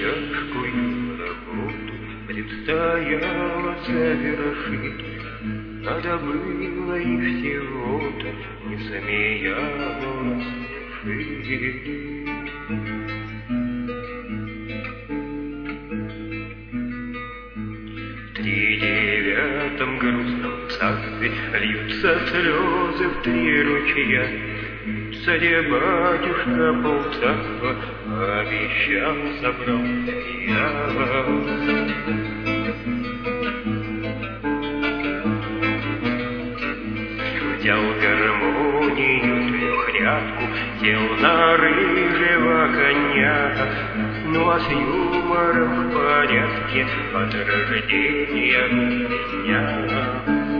тяжкую работу предстояло завершить. Надо было и всего-то не смеялась жить. В 39-м грустном царстве льются слезы в 3 ручья. Царь-батюшка полцарства обещал, собрал я. Взял гармонию трехрядку, сел на рыжего коня. Ну а с юмором в порядке от рождения меня.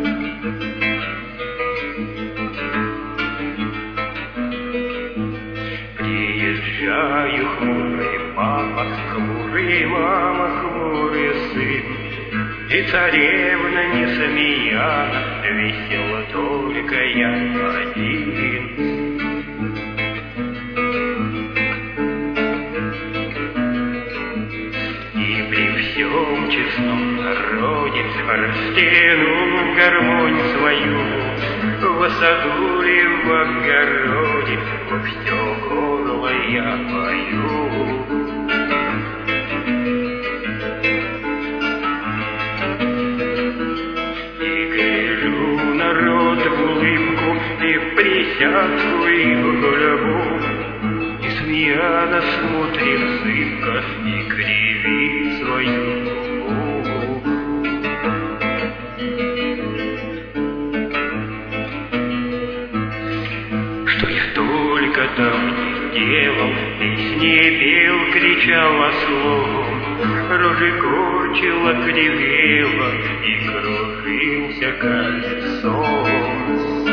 Приезжаю, хмурый папа, хмурый мама, хмурый сын. И царевна не смеяна, весела только я один. И при всем честном народе растяну гармонь свою. В саду и в огороде во все горло я пою. И в присядку, и в гульбу, и смеяно смотрит зыбко, и кривит свою губу. Что я только там не делал, песни пел, кричал ослом, рожи корчила, кривела, и кружился колесом.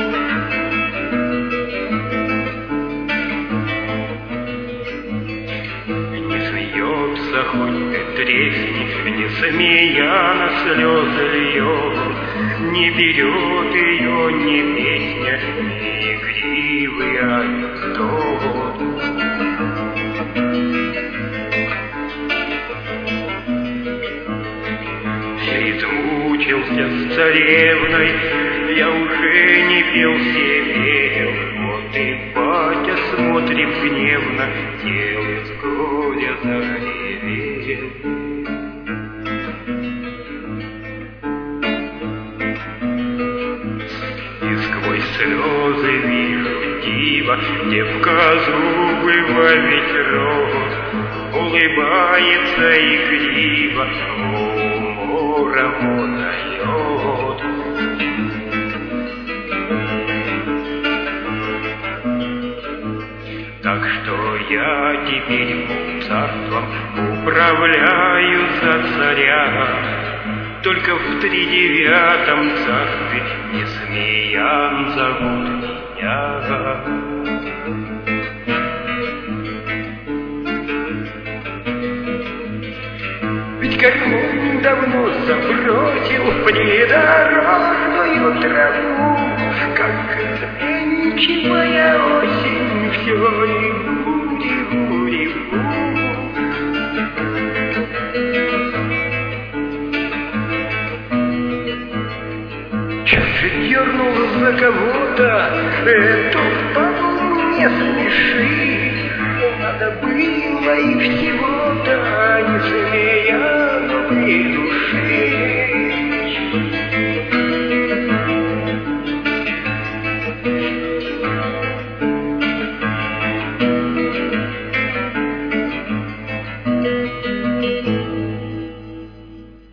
Хоть ты тресни, не смеяна слезы льет, не берет ее ни песня, ни игривый анекдот. Я измучился с царевной, я уже не пел себе. Вот и батя смотрит гневно, тело с горя заревел. И сквозь слезы вижу диво, девка зубы во весь рот, улыбается игриво, умором дает. Так что я теперь полцарством управляю за царя. Только в 39-м царстве Несмеян зовут меня. Ведь гармонь давно забросил в придорожную траву, как изменчивая осень все и бури-бури-бу. Чуть дернул за кого-то, эту бабу не смеши. Надо было и всего-то, не Несмеяну придуши.